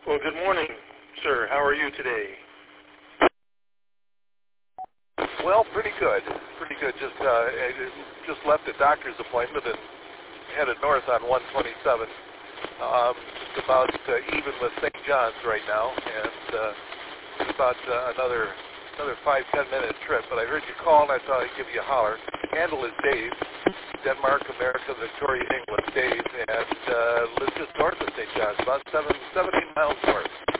Well, good morning, sir. How are you today? Well, pretty good. Pretty good. I just left a doctor's appointment and headed north on 127. Just about even with St. John's right now, and it's about another 5-10 minute trip. But I heard you call, and I thought I'd give you a holler. Handle is Dave, Denmark, America, Victoria, England, Dave, and lives just north of St. John's, about 17 miles north.